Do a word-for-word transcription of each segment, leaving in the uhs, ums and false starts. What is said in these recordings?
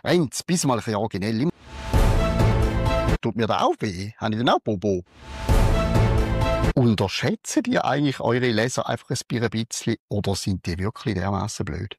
Renz, bist du mal ein bisschen originell? Tut mir da auch weh? Habe ich denn auch Bobo? Unterschätzen die eigentlich eure Leser einfach ein bisschen oder sind die wirklich dermaßen blöd?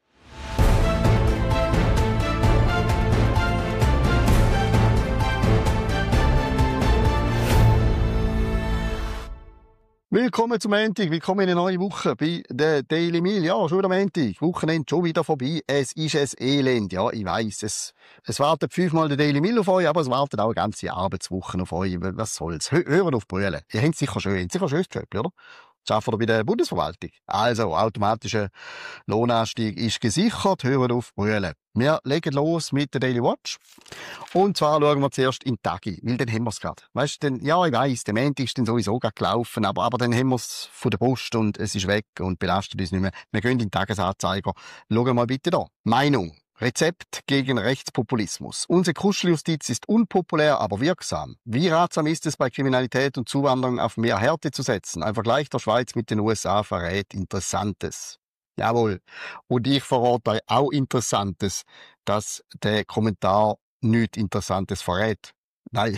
Willkommen zum Montag, willkommen in eine neue Woche bei der Daily Mail. Ja, schon wieder Montag, Wochenende schon wieder vorbei. Es ist ein Elend, ja, ich weiss. Es, es wartet fünfmal der Daily Mail auf euch, aber es wartet auch eine ganze Arbeitswoche auf euch. Was soll's? Hö hören auf Brüllen. Ihr habt sicher schön, ihr habt sicher ein schönes Job, oder? Arbeitet ihr bei der Bundesverwaltung. Also, automatischer Lohnanstieg ist gesichert. Hören auf Brüllen. Wir legen los mit der Daily Watch. Und zwar schauen wir zuerst in den Tagi, weil dann haben wir es gerade. Weißt du, ja, ich weiss, der Montag ist dann sowieso gerade gelaufen, aber, aber dann haben wir es von der Post und es ist weg und belastet uns nicht mehr. Wir gehen in den Tagesanzeiger. Schauen wir mal bitte da. Meinung. Rezept gegen Rechtspopulismus. Unsere Kuscheljustiz ist unpopulär, aber wirksam. Wie ratsam ist es, bei Kriminalität und Zuwanderung auf mehr Härte zu setzen? Ein Vergleich der Schweiz mit den U S A verrät Interessantes. Jawohl. Und ich verrate euch auch Interessantes, dass der Kommentar nichts Interessantes verrät. Nein.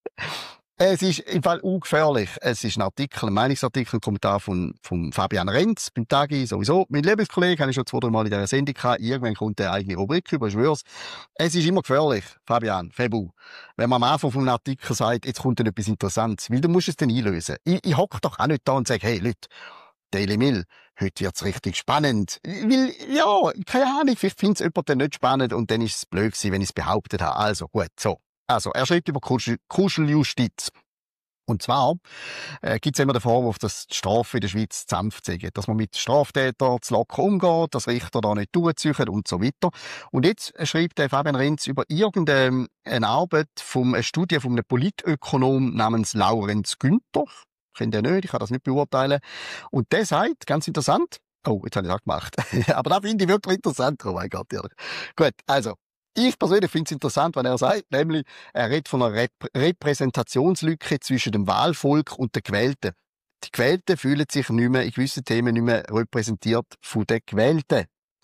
Es ist im Fall ungefährlich. Es ist ein Artikel, ein Meinungsartikel, ein Kommentar von, von Fabian Renz beim Tagi sowieso. Mein Lieblingskollege, habe ich schon zwei, drei Mal in dieser Sendung gehabt. Irgendwann kommt eine eigene Rubrik über, ich schwör's. Es ist immer gefährlich, Fabian, Febu. Wenn man am Anfang vom Artikel sagt, jetzt kommt dann etwas Interessantes, weil du musst es dann einlösen. Ich, ich hocke doch auch nicht da und sage, hey, Leute, Daily Mail, heute wird's richtig spannend. Weil, ja, keine Ahnung, vielleicht findet es jemand dann nicht spannend und dann ist es blöd gewesen, wenn ich es behauptet habe. Also, gut, so. Also, er schreibt über Kuschel, Kuscheljustiz. Und zwar äh, gibt es immer den Vorwurf, dass die Strafe in der Schweiz sanft sind, dass man mit Straftätern zu locker umgeht, dass Richter da nicht zuziehen und so weiter. Und jetzt schreibt der Fabian Renz über irgendeine Arbeit, vom, eine Studie von einem Politökonom namens Laurenz Günther. Ich kenne den nicht, ich kann das nicht beurteilen. Und der sagt, ganz interessant, oh, jetzt habe ich das gemacht, aber das finde ich wirklich interessant, oh mein Gott, ehrlich. Gut, also, ich persönlich finde es interessant, wenn er sagt, nämlich, er redet von einer Rep Repräsentationslücke zwischen dem Wahlvolk und den Gewählten. Die Gewählten fühlen sich nicht mehr in gewissen Themen nicht mehr repräsentiert von den Gewählten.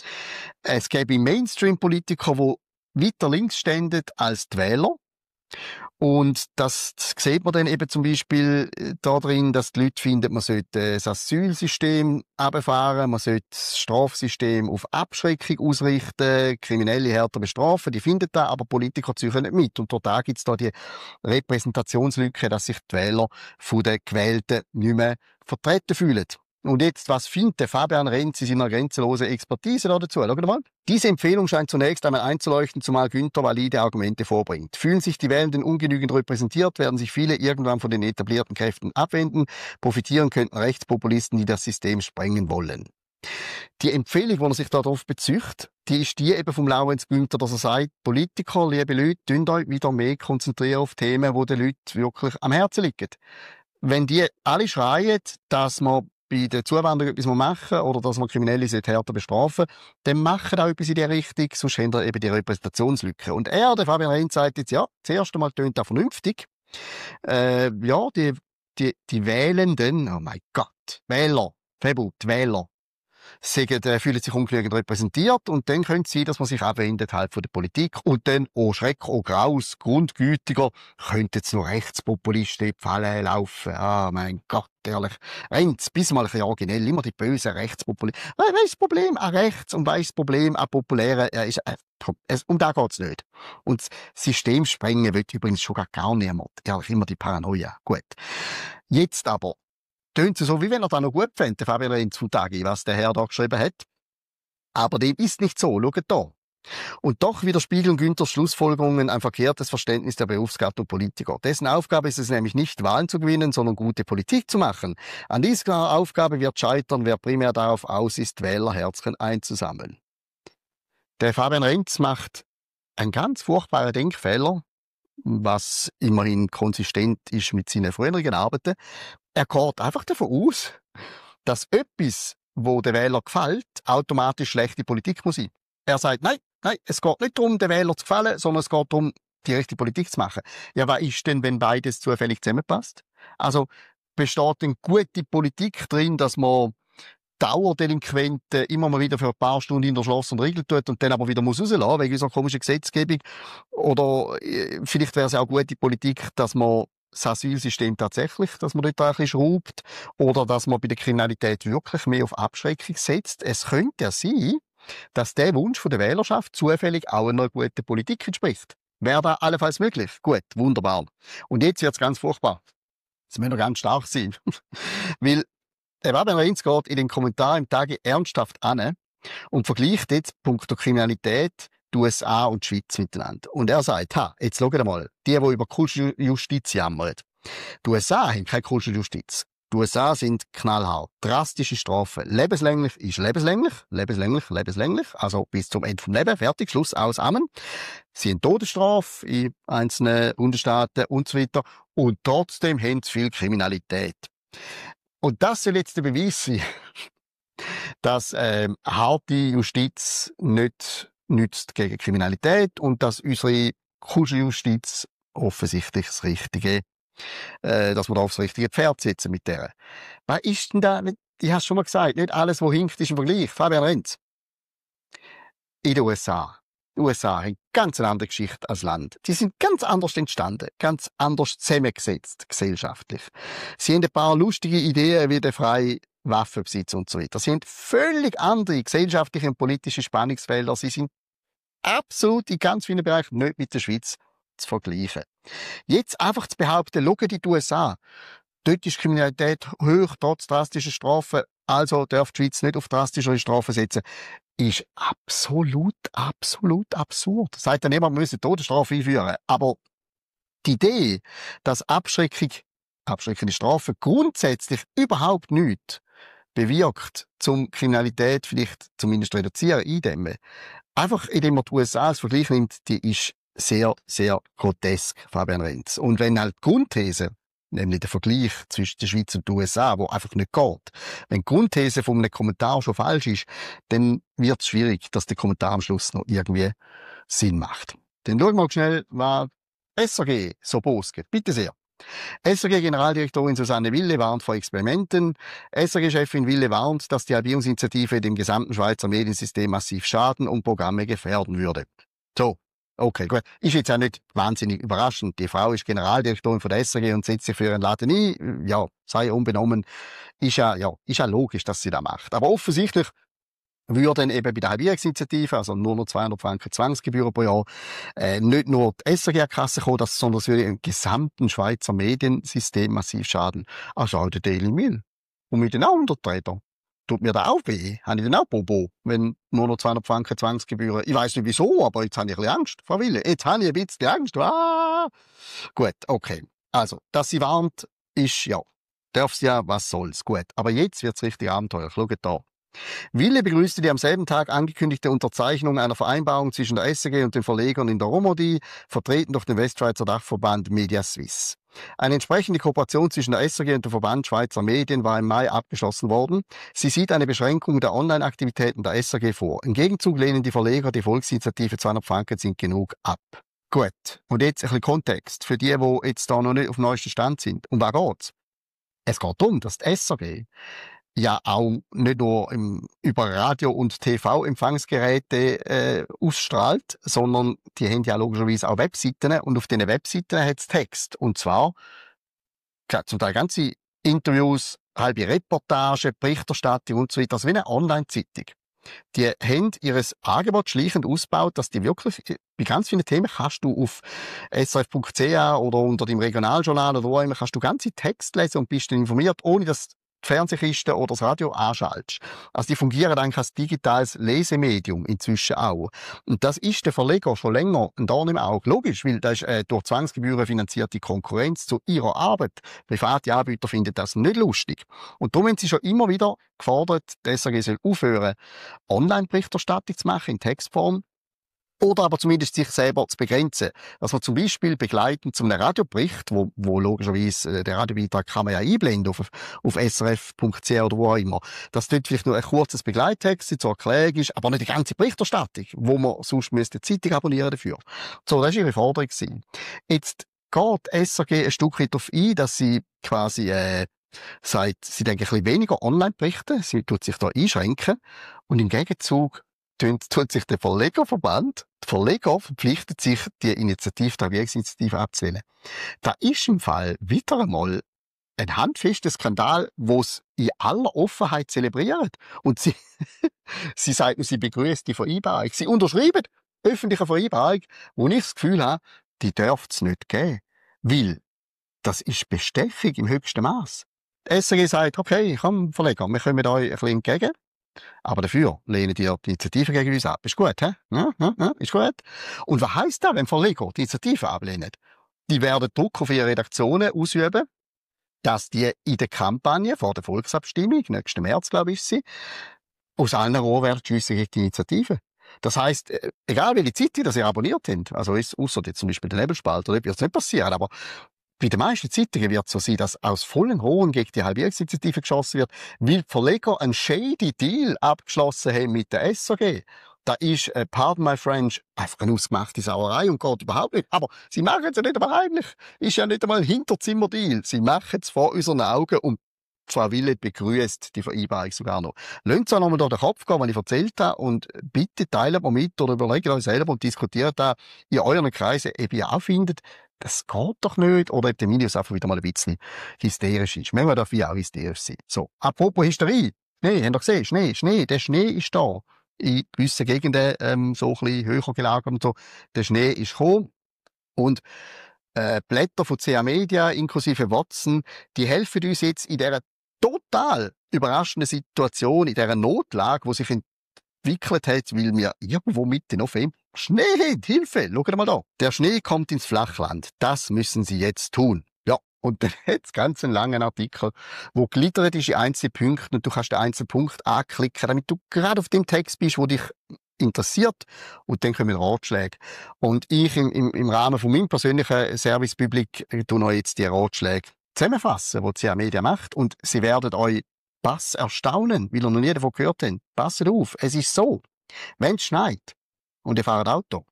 Es gäbe Mainstream-Politiker, die weiter links stehen als die Wähler. Und das sieht man dann eben zum Beispiel da drin, dass die Leute finden, man sollte das Asylsystem runterfahren, man sollte das Strafsystem auf Abschreckung ausrichten, Kriminelle härter bestrafen, die finden das, aber Politiker ziehen nicht mit. Und da gibt es da die Repräsentationslücke, dass sich die Wähler von den Gewählten nicht mehr vertreten fühlen. Und jetzt, was findet der Fabian Renz in seiner grenzenlosen Expertise da dazu? Schaut mal. Diese Empfehlung scheint zunächst einmal einzuleuchten, zumal Günther valide Argumente vorbringt. Fühlen sich die Wählenden ungenügend repräsentiert, werden sich viele irgendwann von den etablierten Kräften abwenden. Profitieren könnten Rechtspopulisten, die das System sprengen wollen. Die Empfehlung, die er sich darauf bezieht, die ist die eben vom Laurenz Günther, dass er sagt, Politiker, liebe Leute, tünt euch wieder mehr konzentrieren auf Themen, die den Leuten wirklich am Herzen liegen. Wenn die alle schreien, dass man bei der Zuwanderung etwas machen oder dass man Kriminelle härter bestrafen, dann machen auch etwas in die Richtung, sonst haben wir eben die Repräsentationslücke. Und er, der Fabian Renz, sagt jetzt, ja, zuerst einmal tönt das vernünftig. Äh, ja, die, die, die Wählenden, oh mein Gott, Wähler, Febu, die Wähler, sagen, äh, fühlen sich ungenügend repräsentiert und dann könnte es sein, dass man sich abwendet halt von der Politik und dann, oh Schreck, oh Graus, grundgütiger, könnte jetzt noch Rechtspopulisten in die Falle laufen. Ah, mein Gott, ehrlich. Renz, bis mal ein bisschen originell, immer die bösen Rechtspopulisten. Weißt du das Problem an rechts und weißt das Problem an populären, äh, ist, äh, es, um da geht's nicht. Und das System sprengen will übrigens schon gar niemand. Ehrlich, immer die Paranoia. Gut. Jetzt aber, tönt so, wie wenn er da noch gut fände, der Fabian Renz vom Tagi, was der Herr da geschrieben hat. Aber dem ist nicht so, schaut da. Und doch widerspiegeln Günthers Schlussfolgerungen ein verkehrtes Verständnis der Berufsgattung Politiker. Dessen Aufgabe ist es nämlich nicht, Wahlen zu gewinnen, sondern gute Politik zu machen. An dieser Aufgabe wird scheitern, wer primär darauf aus ist, Wählerherzchen einzusammeln. Der Fabian Renz macht einen ganz furchtbaren Denkfehler, was immerhin konsistent ist mit seinen früheren Arbeiten. Er geht einfach davon aus, dass etwas, wo der Wähler gefällt, automatisch schlechte Politik muss sein. Er sagt, nein, nein, es geht nicht darum, den Wähler zu gefallen, sondern es geht darum, die richtige Politik zu machen. Ja, was ist denn, wenn beides zufällig zusammenpasst? Also, besteht eine gute Politik drin, dass man Dauerdelinquenten immer mal wieder für ein paar Stunden in der Schloss und Riegel tut und dann aber wieder muss rauslassen wegen unserer komischen Gesetzgebung. Oder äh, vielleicht wäre es auch gute Politik, dass man das Asylsystem tatsächlich, dass man dort ein bisschen schraubt oder dass man bei der Kriminalität wirklich mehr auf Abschreckung setzt. Es könnte ja sein, dass der Wunsch von der Wählerschaft zufällig auch einer guten Politik entspricht. Wäre da allenfalls möglich? Gut, wunderbar. Und jetzt wird es ganz furchtbar. Jetzt müssen wir ganz stark sein. Weil der Fabian Renz geht in den Kommentaren im Tage ernsthaft an und vergleicht jetzt punkto Kriminalität die U S A und die Schweiz miteinander. Und er sagt, ha, jetzt schaut mal, die, die über Kuscheljustiz jammern. Die U S A haben keine Kuscheljustiz. Die U S A sind knallhart. Drastische Strafen. Lebenslänglich ist lebenslänglich. Lebenslänglich, lebenslänglich. Also bis zum Ende vom Leben. Fertig. Schluss, aus, Amen. Sie haben Todesstrafe in einzelnen Bundesstaaten und so weiter. Und trotzdem haben sie viel Kriminalität. Und das soll jetzt der Beweis sein, dass ähm, harte Justiz nicht nützt gegen Kriminalität und dass unsere Kuscheljustiz offensichtlich das Richtige, äh, dass wir da aufs richtige Pferd sitzen mit der. Was ist denn da? Ich habe es schon mal gesagt, nicht alles, was hinkt, ist ein Vergleich. Fabian Renz. In den U S A. Die U S A haben ganz eine andere Geschichte als Land. Die sind ganz anders entstanden, ganz anders zusammengesetzt, gesellschaftlich. Sie haben ein paar lustige Ideen wie der freie Waffenbesitz und so weiter. Sie haben völlig andere gesellschaftliche und politische Spannungsfelder. Sie sind absolut in ganz vielen Bereichen nicht mit der Schweiz zu vergleichen. Jetzt einfach zu behaupten, schauen die U S A, dort ist Kriminalität hoch, trotz drastischer Strafen, also darf die Schweiz nicht auf drastischere Strafen setzen, ist absolut, absolut absurd. Sagt dann niemand, wir müssen Todesstrafe einführen. Aber die Idee, dass Abschreckung, abschreckende Strafen grundsätzlich überhaupt nichts bewirkt, zum Kriminalität vielleicht zumindest reduzieren, eindämmen, einfach indem man die U S A als Vergleich nimmt, die ist sehr, sehr grotesk, Fabian Renz. Und wenn halt die Grundthese, nämlich der Vergleich zwischen der Schweiz und den U S A, wo einfach nicht geht, wenn die Grundthese von einem Kommentar schon falsch ist, dann wird es schwierig, dass der Kommentar am Schluss noch irgendwie Sinn macht. Dann schauen wir mal schnell, was S R G so postet. Bitte sehr. S R G-Generaldirektorin Susanne Wille warnt vor Experimenten. S R G-Chefin Wille warnt, dass die Halbierungsinitiative dem gesamten Schweizer Mediensystem massiv schaden und Programme gefährden würde. So, okay, gut. Ist jetzt auch nicht wahnsinnig überraschend. Die Frau ist Generaldirektorin von der S R G und setzt sich für ihren Laden ein. Ja, sei unbenommen. Ist ja, ja, ist ja logisch, dass sie das macht. Aber offensichtlich würde dann eben bei der Halbierungsinitiative, also nur noch zweihundert Franken Zwangsgebühren pro Jahr, äh, nicht nur die S R G an die Kasse kommen, das, sondern es würde im gesamten Schweizer Mediensystem massiv schaden. Also auch der Daily Mail. Und mit den auch Untertretern. Tut mir da auch weh? Habe ich dann auch Bobo, wenn nur noch zweihundert Franken Zwangsgebühren? Ich weiss nicht wieso, aber jetzt habe ich ein bisschen Angst, Frau Wille. Jetzt habe ich ein bisschen Angst. Ah! Gut, okay. Also, dass sie warnt, ist ja, darf sie ja, was soll's. Gut, aber jetzt wird's richtig abenteuerlich. Schaut da. Wille begrüßte die am selben Tag angekündigte Unterzeichnung einer Vereinbarung zwischen der S R G und den Verlegern in der Romandie, vertreten durch den Westschweizer Dachverband Media Suisse. Eine entsprechende Kooperation zwischen der S R G und dem Verband Schweizer Medien war im Mai abgeschlossen worden. Sie sieht eine Beschränkung der Online-Aktivitäten der S R G vor. Im Gegenzug lehnen die Verleger die Volksinitiative zweihundert Franken sind genug ab. Gut, und jetzt ein bisschen Kontext für die, die jetzt da noch nicht auf dem neuesten Stand sind. Um was geht's? Es geht darum, dass die S R G ja auch nicht nur im, über Radio- und T V-Empfangsgeräte äh, ausstrahlt, sondern die haben ja logischerweise auch Webseiten und auf diesen Webseiten hat es Text. Und zwar klar, zum Teil ganze Interviews, halbe Reportagen, Berichterstattung und so weiter. Das ist wie eine Online-Zeitung. Die haben ihr Angebot schleichend ausgebaut, dass die wirklich, bei ganz vielen Themen kannst du auf s r f punkt c h oder unter dem Regionaljournal oder wo immer, kannst du ganze Text lesen und bist dann informiert, ohne dass die Fernsehkiste oder das Radio anschaltest. Also die fungieren eigentlich als digitales Lesemedium inzwischen auch. Und das ist der Verleger schon länger ein Dorn im Auge. Logisch, weil das ist äh, durch Zwangsgebühren finanzierte Konkurrenz zu ihrer Arbeit. Private Anbieter finden das nicht lustig. Und darum haben sie schon immer wieder gefordert, die S R G soll aufhören, Online-Berichterstattung zu machen in Textform. Oder aber zumindest sich selber zu begrenzen. Dass man zum Beispiel begleitend zu einem Radiobericht, wo, wo logischerweise äh, der Radiobeitrag kann man ja einblenden auf, auf s r f punkt c h oder wo auch immer, dass dort vielleicht nur ein kurzes Begleittext zur Erklärung ist, aber nicht die ganze Berichterstattung, wo man sonst müsste die Zeitung abonnieren dafür. So, das war ihre Forderung. Jetzt geht S R G ein Stück weit darauf ein, dass sie quasi äh, sagt, sie denken ein bisschen weniger online berichten, sie tut sich da einschränken und im Gegenzug tut, tut sich der Verlegerverband, der Verleger verpflichtet sich, die Initiative, die Regierungsinitiative abzulehnen. Da ist im Fall wieder einmal ein handfester Skandal, wo es in aller Offenheit zelebriert. Und sie, sie sagt, sie begrüßt die Vereinbarung. Sie unterschreiben öffentliche Vereinbarung, wo ich das Gefühl habe, die dürfte es nicht geben. Weil das ist Bestechung im höchsten Maß. Die S R G sagt, okay, komm, Verleger, wir kommen euch ein bisschen entgegen. Aber dafür lehnen die die Initiative gegen uns ab. Ist gut, hä? Ja, ja, ja, ist gut. Und was heisst das, wenn Verleger die Initiative ablehnen? Die werden Druck auf ihre Redaktionen ausüben, dass die in der Kampagne vor der Volksabstimmung, nächsten März, glaube ich, ist sie, aus allen Rohren werden schiessen gegen die Initiative. Das heisst, egal welche Zeitung das ihr abonniert habt, also ausser jetzt zum Beispiel den Nebelspalter, dort wird es nicht passieren, aber bei den meisten Zeitungen wird es so sein, dass aus vollen Rohren gegen die Halbierungsinitiative geschossen wird, weil die Verleger einen shady Deal abgeschlossen haben mit der S R G. Da ist, äh, pardon my French, einfach eine ausgemachte Sauerei und geht überhaupt nicht. Aber sie machen es ja nicht einmal heimlich. Ist ja nicht einmal ein Hinterzimmerdeal. Sie machen es vor unseren Augen und Frau Willet begrüßt die Vereinbarung sogar noch. Lasst es auch nochmal durch den Kopf gehen, was ich erzählt habe, und bitte teilt mal mit oder überlegt euch selber und diskutiert da in euren Kreisen, ob ihr auch findet, das geht doch nicht, oder ob der Milius einfach wieder mal ein bisschen hysterisch ist. Manchmal darf ich auch hysterisch sein. So, apropos Hysterie. Schnee, habt ihr gesehen? Schnee, Schnee, der Schnee ist da. In gewissen Gegenden, ähm, so ein bisschen höher gelagert und so. Der Schnee ist gekommen. Und äh, Blätter von C A Media, inklusive Watson, die helfen uns jetzt in dieser total überraschenden Situation, in dieser Notlage, die sich entwickelt hat, weil wir irgendwo Mitte November Schnee haben. Hilfe! Schaut mal da. Der Schnee kommt ins Flachland. Das müssen Sie jetzt tun. Ja. Und dann hat es ganz einen langen Artikel, wo gliedert ist in Einzelpunkten und du kannst den Einzelpunkt anklicken, damit du gerade auf dem Text bist, wo dich interessiert, und dann kommen Ratschläge. Und ich im, im, im Rahmen von meinem persönlichen Service-Public tue euch jetzt die Ratschläge zusammenfassen, die C A Media macht, und sie werden euch Pass erstaunen, weil ihr noch nie davon gehört habt. Passt auf, es ist so, wenn es schneit und ihr fahrt Auto,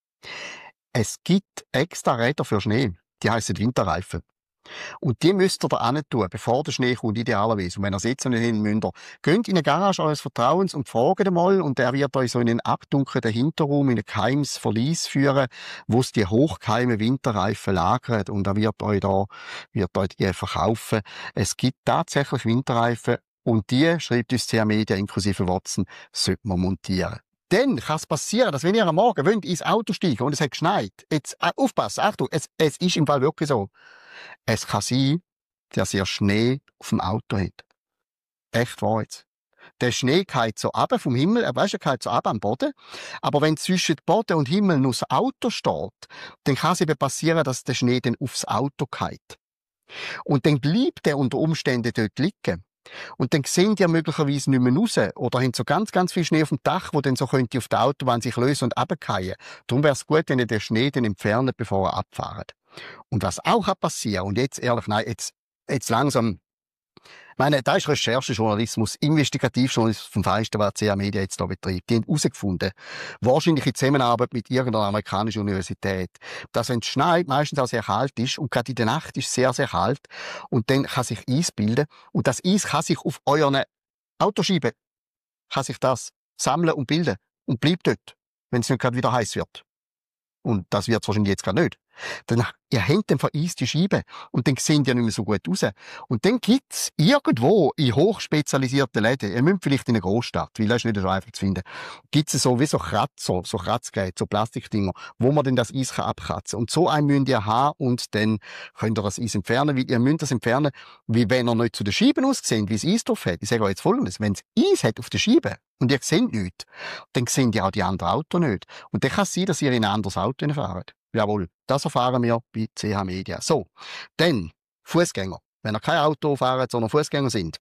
es gibt extra Räder für Schnee, die heissen Winterreifen. Und die müsst ihr da hin tun, bevor der Schnee kommt, idealerweise. Und wenn ihr sitzt nicht hin müsst ihr, geht in eine Garage eures Vertrauens und fragt einmal, und der wird euch so in einen abdunkelnden Hinterraum, in ein geheimes Verlies führen, wo es die hochgeheimen Winterreifen lagert, und er wird euch da, wird euch die verkaufen. Es gibt tatsächlich Winterreifen, und die, schreibt uns C A Media inklusive Watson, sollte man montieren. Dann kann es passieren, dass wenn ihr am Morgen wollt, ins Auto steigen und es hat geschneit, jetzt, äh, aufpassen, Achtung, es, es ist im Fall wirklich so. Es kann sein, dass ihr Schnee auf dem Auto habt. Echt wahr jetzt. Der Schnee geht so ab vom Himmel, er weißt, er geht so ab am Boden. Aber wenn zwischen Boden und Himmel nur das Auto steht, dann kann es eben passieren, dass der Schnee dann aufs Auto geht. Und dann bleibt er unter Umständen dort liegen. Und dann sehen die möglicherweise nicht mehr raus. Oder haben so ganz, ganz viel Schnee auf dem Dach, wo dann so könnte auf der Autobahn sich lösen und runterfallen. Darum wäre es gut, wenn ihr den Schnee dann entfernt, bevor er abfahrt. Und was auch passieren, und jetzt ehrlich, nein, jetzt, jetzt langsam, ich meine, da ist Recherchejournalismus, Investigativjournalismus vom Feinsten, was C A Media jetzt da betreibt. Die haben herausgefunden, wahrscheinlich in Zusammenarbeit mit irgendeiner amerikanischen Universität, dass wenn es schneit, meistens auch sehr kalt ist, und gerade in der Nacht ist es sehr, sehr kalt, und dann kann sich Eis bilden, und das Eis kann sich auf euren Autoscheiben, kann sich das sammeln und bilden, und bleibt dort, wenn es nicht gerade wieder heiß wird. Und das wird es wahrscheinlich jetzt gerade nicht. Dann, ihr habt dann vereiste Scheiben und dann sehen die nicht mehr so gut raus. Und dann gibt's irgendwo in hochspezialisierten Läden, ihr müsst vielleicht in einer Großstadt, weil das ist nicht so einfach zu finden, gibt's so wie so Kratzer, so Kratzgeräte, so Plastikdinger, wo man dann das Eis abkratzen kann. Und so einen müsst ihr haben, und dann könnt ihr das Eis entfernen, weil ihr müsst das entfernen, wie wenn ihr nicht zu den Scheiben aussehen, wie es Eis drauf hat. Ich sage euch jetzt Folgendes: Wenn es Eis hat auf der Scheibe und ihr seht nichts, dann sehen die auch die anderen Autos nicht. Und dann kann es sein, dass ihr in ein anderes Auto fahrt. Jawohl, das erfahren wir bei C H Media. So, dann Fußgänger. Wenn ihr kein Auto fahrt, sondern Fußgänger sind,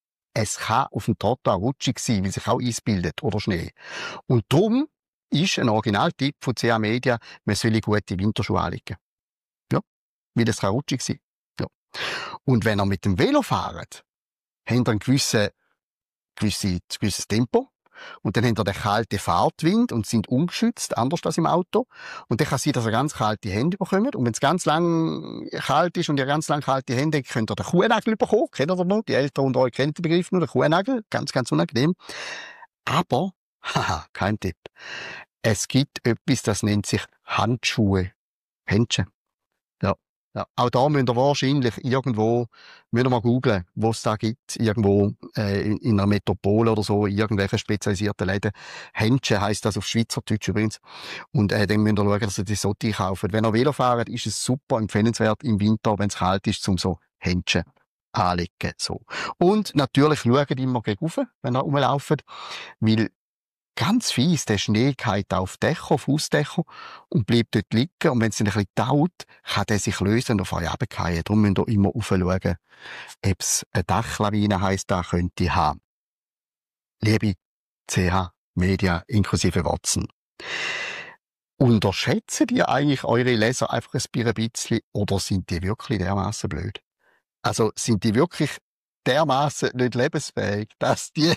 es kann auf dem Trottoir rutschig sein, weil sich auch Eis bildet oder Schnee. Und darum ist ein Originaltipp von C H Media, man soll gute Winterschuhe anlegen. Ja, weil es kann rutschig sein. Ja. Und wenn ihr mit dem Velo fahrt, habt ihr ein gewisses, gewisses, gewisses Tempo. Und dann haben ihr den kalten Fahrtwind und sind ungeschützt, anders als im Auto. Und dann kann es sein, dass ihr ganz kalte Hände bekommt. Und wenn es ganz lang kalt ist und ihr ganz lang kalte Hände habt, könnt ihr den Kuhnagel bekommen. Kennt ihr das noch? Die Eltern unter euch kennen den Begriff nur, den Kuhnagel. Ganz, ganz unangenehm. Aber, haha, kein Tipp. Es gibt etwas, das nennt sich Handschuhe. Händchen. Ja. Ja. Auch da müsst ihr wahrscheinlich irgendwo, müsst ihr mal googlen, wo es da gibt. Irgendwo, äh, in, in einer Metropole oder so, in irgendwelchen spezialisierten Läden. Händchen heisst das auf Schweizerdeutsch übrigens. Und, äh, dann müsst ihr schauen, dass ihr die so kauft. Wenn ihr Velo fahrt, ist es super empfehlenswert im Winter, wenn es kalt ist, zum so Händchen anlegen, so. Und natürlich schaut immer gegen rauf, wenn ihr rumlauft. Weil ganz fies, der Schnee geht auf Dächer, auf Hausdächer und bleibt dort liegen. Und wenn es dann ein bisschen taut, kann der sich lösen und auf euch runterfallen. Darum müsst ihr immer raufschauen, ob es eine Dachlawine heisst, da könnte haben. Liebe C H Media inklusive Watson. Unterschätzen ihr eigentlich eure Leser einfach ein bisschen oder sind die wirklich dermaßen blöd? Also sind die wirklich dermaßen nicht lebensfähig, dass die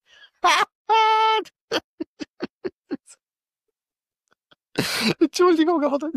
Entschuldigung, aber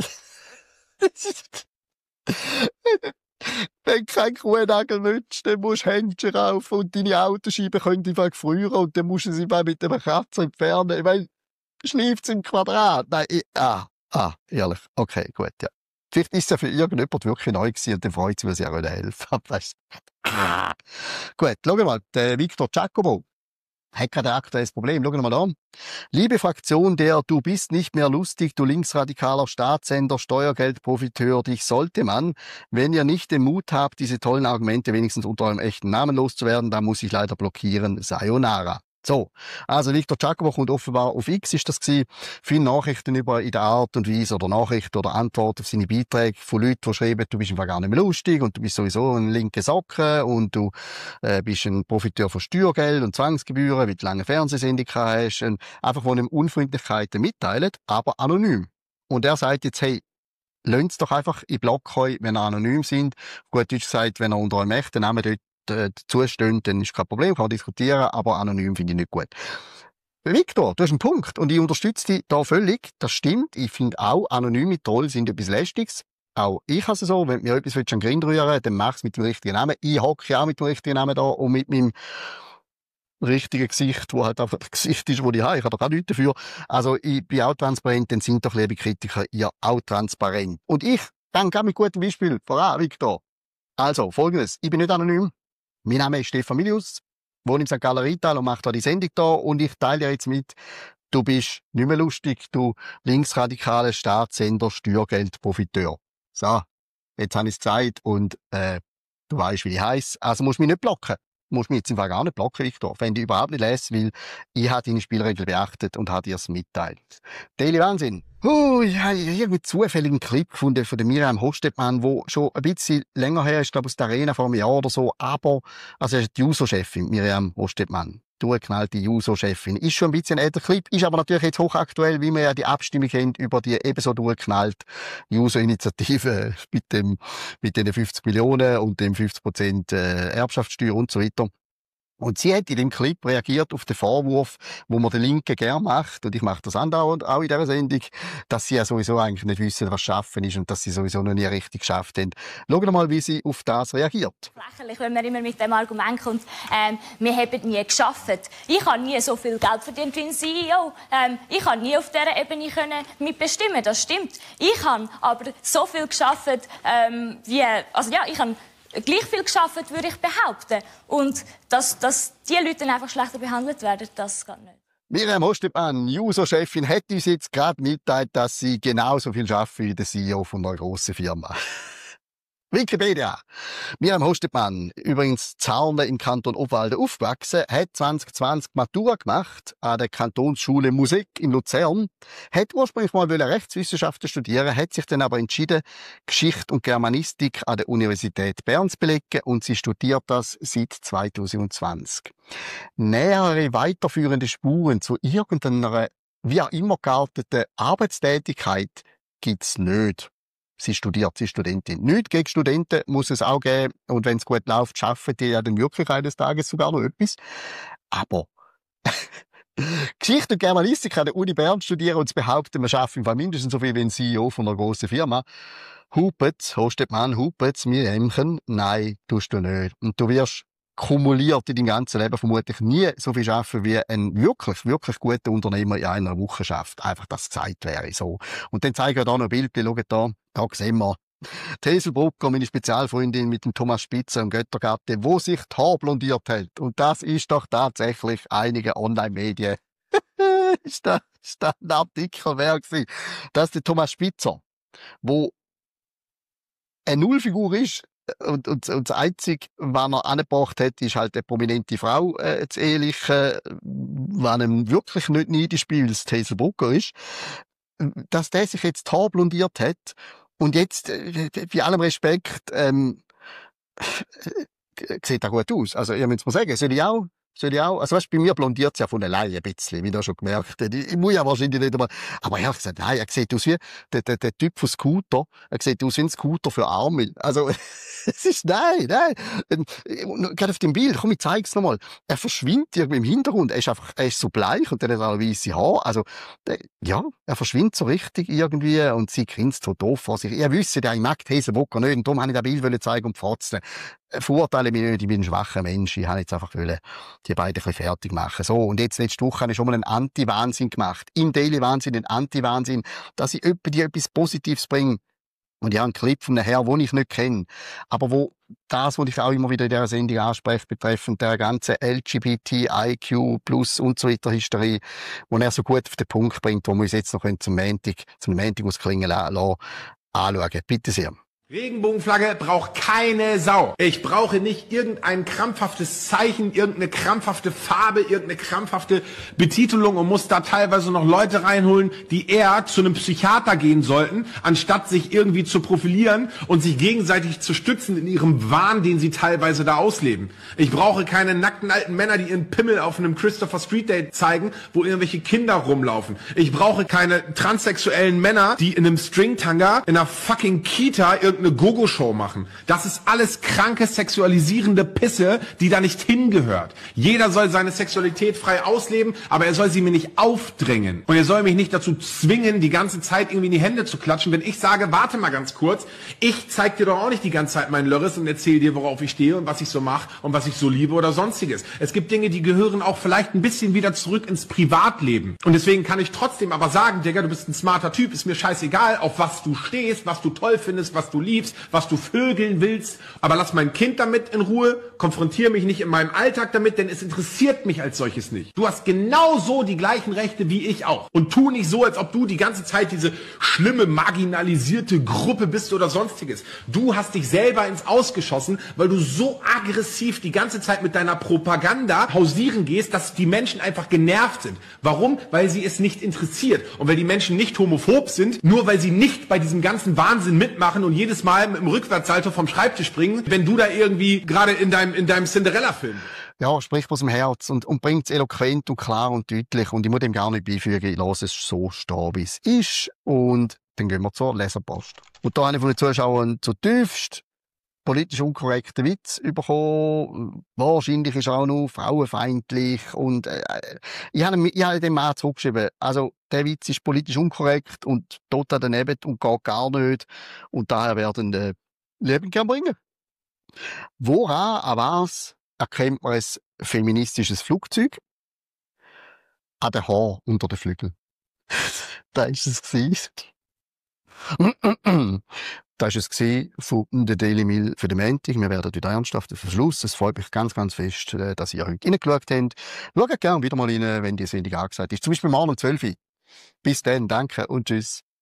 wenn du keinen Kuhnagel nützt, dann musst du Händchen kaufen und deine Autoscheiben können einfach gefrieren und dann musst du sie mal mit einem Kratzer entfernen. Ich meine, schleift's im Quadrat. Nein, ich, ah, ah, ehrlich. Okay, gut, ja. Vielleicht ist es ja für irgendjemand wirklich neu gewesen und dann freut sie, weil sie auch helfen. Weißt du? Ah. Gut, schau mal, der Victor Giacomo hat gerade ein aktuelles Problem. Schau mal an. Liebe Fraktion der Du bist nicht mehr lustig, du linksradikaler Staatssender, Steuergeldprofiteur, dich sollte man, wenn ihr nicht den Mut habt, diese tollen Argumente wenigstens unter eurem echten Namen loszuwerden, dann muss ich leider blockieren. Sayonara. So, also Victor Giacomo kommt offenbar auf X, ist das gewesen, viele Nachrichten über in der Art und Weise oder Nachrichten oder Antworten auf seine Beiträge von Leuten, die schreiben, du bist einfach gar nicht mehr lustig und du bist sowieso ein linke Socke und du äh, bist ein Profiteur von Steuergeld und Zwangsgebühren, weil du lange Fernsehsendung hast, und einfach, wo ihm Unfreundlichkeiten mitteilen, aber anonym. Und er sagt jetzt, hey, lasst doch einfach in Block euch, wenn ihr anonym sind. Gut Deutsch gesagt, wenn ihr unter eurem echten Namen dort äh, zustehen, dann ist kein Problem, kann man diskutieren, aber anonym finde ich nicht gut. Victor, du hast einen Punkt und ich unterstütze dich da völlig. Das stimmt. Ich finde auch, anonyme Troll sind etwas Lästiges. Auch ich habe es so, wenn du mir etwas an den Grind rühren, dann mach es mit dem richtigen Namen. Ich hocke auch mit dem richtigen Namen da und mit meinem richtigen Gesicht, wo halt einfach das Gesicht ist, wo ich habe. Ich habe doch auch nichts dafür. Also ich bin auch transparent, dann sind doch, liebe Kritiker, ihr auch transparent. Und ich danke auch mit gutem Beispiel voran, Victor. Also, Folgendes. Ich bin nicht anonym. Mein Name ist Stefan Milius, wohne im Sankt Galler Rheintal und mache da die Sendung da und ich teile dir jetzt mit, du bist nicht mehr lustig, du linksradikale Staatssender, Steuergeldprofiteur. So, jetzt habe ich es gesagt und äh, du weißt, wie ich heiße, also musst du mich nicht blocken. Du musst mich jetzt im Fall gar nicht blocken, Victor. Fände ich überhaupt nicht lesen, weil ich habe deine Spielregeln beachtet und habe dir es mitteilt. Daily Wahnsinn. Huh, ich habe irgendwie zufällig einen Clip gefunden von der Miriam Hostetmann, wo schon ein bisschen länger her ist, glaube aus der Arena vor einem Jahr oder so, aber, also er ist die Juso-Chefin, Miriam Hostetmann. Durchgeknallte Juso-Chefin. Ist schon ein bisschen ein älterer Clip, ist aber natürlich jetzt hochaktuell, wie wir ja die Abstimmung kennt über die ebenso durchgeknallt Juso-Initiative mit dem, mit den fünfzig Millionen und dem fünfzig Prozent äh, Erbschaftssteuer und so weiter. Und sie hat in dem Clip reagiert auf den Vorwurf, wo man den Linken gern macht, und ich mache das andauernd auch in dieser Sendung, dass sie ja sowieso eigentlich nicht wissen, was Schaffen ist und dass sie sowieso noch nie richtig geschafft haben. Schauen mal, wie sie auf das reagiert. Lächerlich, wenn man immer mit dem Argument kommt, ähm, wir haben nie geschafft. Ich habe nie so viel Geld verdient wie ein C E O. Ähm, ich habe nie auf dieser Ebene können mitbestimmen. Das stimmt. Ich habe aber so viel geschafft, ähm, wie, also ja, ich habe gleich viel geschafft, würde ich behaupten. Und dass, dass die Leute einfach schlechter behandelt werden, das geht nicht. Miriam Hostetmann, Juso-Chefin, hat uns jetzt gerade mitteilt, dass sie genauso viel arbeitet wie der C E O von einer grossen Firma. Wikipedia. Miriam Hostetmann, übrigens Zarne im Kanton Obwalden aufgewachsen, hat zwanzig zwanzig Matura gemacht an der Kantonsschule Musik in Luzern, hat ursprünglich mal Rechtswissenschaften studieren, hat sich dann aber entschieden, Geschichte und Germanistik an der Universität Bern zu belegen und sie studiert das seit zwanzig zwanzig. Nähere weiterführende Spuren zu irgendeiner, wie auch immer gearteten Arbeitstätigkeit gibt's nicht. Sie studiert, sie ist Studentin. Nicht gegen Studenten muss es auch geben. Und wenn es gut läuft, schaffen die ja dann wirklich eines Tages sogar noch etwas. Aber Geschichte und Germanistik an der Uni Bern studieren und zu behaupten, man schafft im Fall mindestens so viel wie ein C E O von einer grossen Firma. Hupet, hostet man, hupet, mir Ämchen. Nein, tust du nicht. Und du wirst kumuliert in deinem ganzen Leben vermutlich nie so viel schaffen, wie ein wirklich, wirklich guter Unternehmer in einer Woche schafft. Einfach, dass es gesagt wäre, so. Und dann zeige ich euch da noch ein Bild, schaut da, da sehen wir die Hazel-Brucker, meine Spezialfreundin mit dem Thomas Spitzer im Göttergarten, wo sich die Haare blondiert hat. Und das ist doch tatsächlich einige Online-Medien. ist da, ist da ein Artikel wert gewesen. Das ist der Thomas Spitzer, wo eine Nullfigur ist. Und, und, und das Einzige, was er angebracht hat, ist halt eine prominente Frau äh, zu ehelichen, was ihm wirklich nicht neidisch spielt, weil es die Hazel-Brucker ist. Dass der sich jetzt die Haare blondiert hat und jetzt, äh, bei allem Respekt, ähm, äh, sieht er gut aus. Also, ihr müsst mir sagen, soll ich auch? Soll ich auch? Also, weißt, bei mir blondiert es ja von alleine ein bisschen, wie du schon gemerkt hast. Ich, ich muss ja wahrscheinlich nicht einmal. Aber ehrlich gesagt, nein, er sieht aus wie der, der, der Typ von Scooter. Er sieht aus wie ein Scooter für Arme. Also, es ist, nein, nein. Gerade auf dem Bild, komm, ich zeig's nochmal. Er verschwindet irgendwie im Hintergrund. Er ist einfach, er ist so bleich und dann hat er auch weisse Haare. Also, der, ja, er verschwindet so richtig irgendwie und sie grinst so doof vor sich. Ihr wisst ja, ich mag die Hazel-Brucker nicht und darum wollte ich das Bild zeigen und frotzen. Verurteile mich nicht, ich bin ein schwacher Mensch. Ich wollte jetzt einfach wollen, die beiden ein bisschen fertig machen. So, und jetzt letzte Woche habe ich schon mal einen Anti-Wahnsinn gemacht. Im Daily-Wahnsinn, einen Anti-Wahnsinn, dass ich dir etwas Positives bringe. Und ich habe einen Clip von einem Herrn, den ich nicht kenne. Aber wo das, was ich auch immer wieder in dieser Sendung anspreche, betreffend der ganzen L G B T I Q plus und so weiter Hysterie, wo er so gut auf den Punkt bringt, wo wir uns jetzt noch zum Montag, zum Montag ausklingen lassen, anschauen. Bitte sehr. Regenbogenflagge braucht keine Sau. Ich brauche nicht irgendein krampfhaftes Zeichen, irgendeine krampfhafte Farbe, irgendeine krampfhafte Betitelung und muss da teilweise noch Leute reinholen, die eher zu einem Psychiater gehen sollten, anstatt sich irgendwie zu profilieren und sich gegenseitig zu stützen in ihrem Wahn, den sie teilweise da ausleben. Ich brauche keine nackten alten Männer, die ihren Pimmel auf einem Christopher Street Date zeigen, wo irgendwelche Kinder rumlaufen. Ich brauche keine transsexuellen Männer, die in einem Stringtanga in einer fucking Kita irgendeine Gogo-Show machen. Das ist alles kranke, sexualisierende Pisse, die da nicht hingehört. Jeder soll seine Sexualität frei ausleben, aber er soll sie mir nicht aufdrängen. Und er soll mich nicht dazu zwingen, die ganze Zeit irgendwie in die Hände zu klatschen, wenn ich sage, warte mal ganz kurz, ich zeig dir doch auch nicht die ganze Zeit meinen Lörres und erzähle dir, worauf ich stehe und was ich so mache und was ich so liebe oder sonstiges. Es gibt Dinge, die gehören auch vielleicht ein bisschen wieder zurück ins Privatleben. Und deswegen kann ich trotzdem aber sagen, Digga, du bist ein smarter Typ, ist mir scheißegal, auf was du stehst, was du toll findest, was du liebst, was du vögeln willst, aber lass mein Kind damit in Ruhe, konfrontiere mich nicht in meinem Alltag damit, denn es interessiert mich als solches nicht. Du hast genauso die gleichen Rechte wie ich auch. Und tu nicht so, als ob du die ganze Zeit diese schlimme, marginalisierte Gruppe bist oder sonstiges. Du hast dich selber ins Ausgeschossen, weil du so aggressiv die ganze Zeit mit deiner Propaganda hausieren gehst, dass die Menschen einfach genervt sind. Warum? Weil sie es nicht interessiert. Und weil die Menschen nicht homophob sind, nur weil sie nicht bei diesem ganzen Wahnsinn mitmachen und jedes Mal mit dem Rückwärtssalto vom Schreibtisch springen, wenn du da irgendwie gerade in deinem, in deinem Cinderella-Film. Ja, spricht aus dem Herz und, und bringt es eloquent und klar und deutlich. Und ich muss dem gar nicht beifügen, ich lasse es so stehen, wie es ist. Und dann gehen wir zur Leserpost. Und da habe ich von den Zuschauern zutiefst politisch unkorrekten Witz bekommen. Wahrscheinlich ist er auch noch frauenfeindlich. Und äh, ich habe, ich habe dem Mann zurückgeschrieben, also der Witz ist politisch unkorrekt und total daneben und geht gar nicht. Und daher werden äh, Leben gern bringen. Woran, an was erkennt man ein feministisches Flugzeug? An den Haar unter den Flügeln. Da ist es gewesen. Das war es von der Daily Mail für den Montag. Wir werden wieder ernsthaft auf den Schluss. Es freut mich ganz, ganz fest, dass ihr heute reingeschaut habt. Schaut gerne wieder mal rein, wenn die Sendung angesagt ist. Zum Beispiel morgen um zwölf Uhr. Bis dann, danke und tschüss.